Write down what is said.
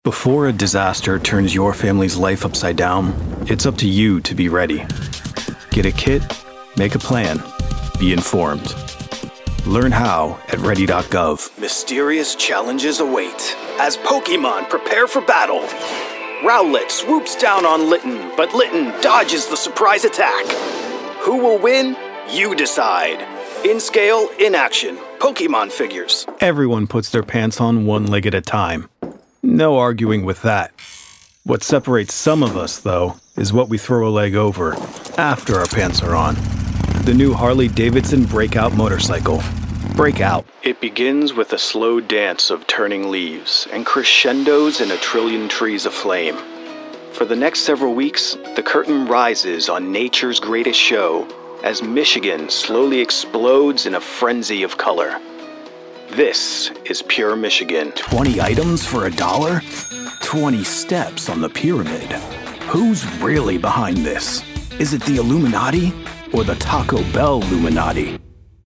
Before a disaster turns your family's life upside down, it's up to you to be ready. Get a kit, make a plan, be informed. Learn how at ready.gov. Mysterious challenges await as Pokemon prepare for battle. Rowlet swoops down on Litten, but Litten dodges the surprise attack. Who will win? You decide. In scale, in action, Pokemon figures. Everyone puts their pants on one leg at a time. No arguing with that. What separates some of us, though, is what we throw a leg over after our pants are on. The new Harley-Davidson Breakout motorcycle. Breakout. It begins with a slow dance of turning leaves and crescendos in a trillion trees aflame. For the next several weeks, the curtain rises on nature's greatest show as Michigan slowly explodes in a frenzy of color. This is Pure Michigan. 20 items for $1? 20 steps on the pyramid. Who's really behind this? Is it the Illuminati or the Taco Bell Illuminati?